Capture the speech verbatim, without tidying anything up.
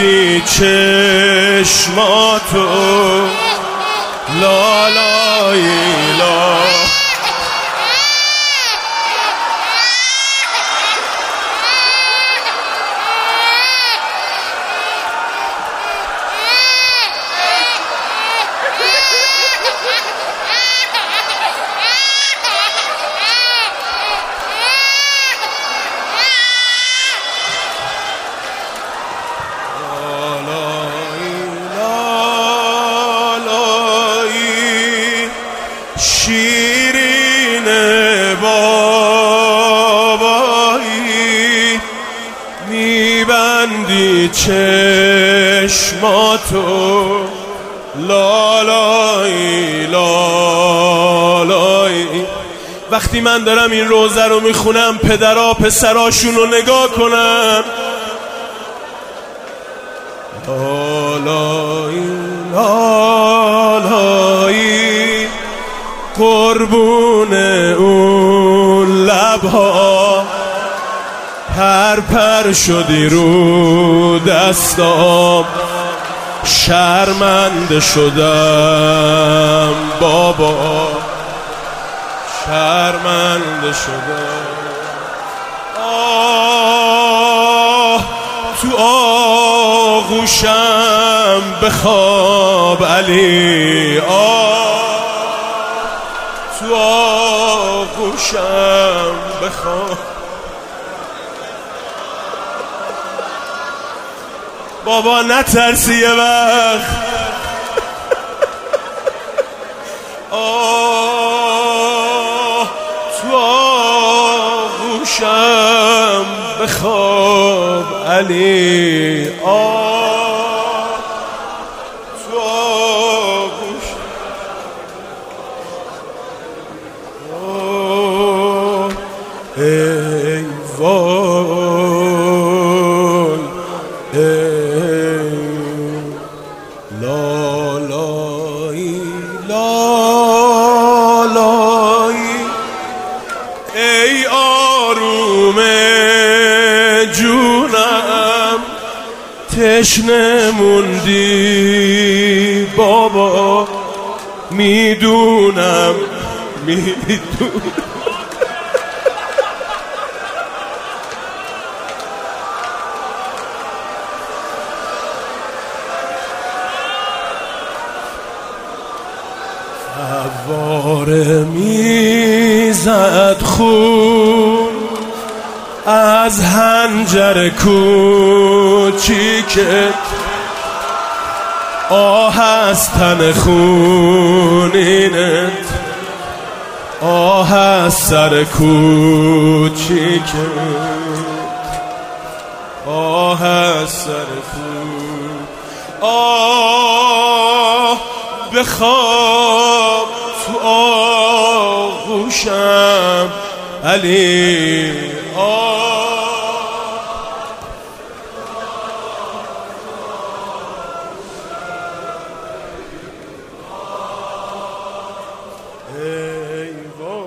میبندی چشماتو لا لا لا شیرین بابایی میبندی چشماتو لالایی لالایی. وقتی من دارم این روزه رو میخونم پدرها پسراشون رو نگاه کنن لالایی لالایی قربون اون لبها پر پر شدی رو دستام شرمنده شدم بابا شرمنده شدم. آه تو آغوشم بخواب علی آه تو آغوشم بخواب بابا نترسی یه وقت آه تو آغوشم بخواب علی آه تو آغوشم آه ای وای ای لالایی لالایی ای آروم جونم تشنه موندی بابا میدونم میدونم فواره میزد خون از هنجر کوچیکت آه از تن خونینت آه از سر کوچیکت آه از سر خون آه بخواب تو آغوشم علی آه ای وای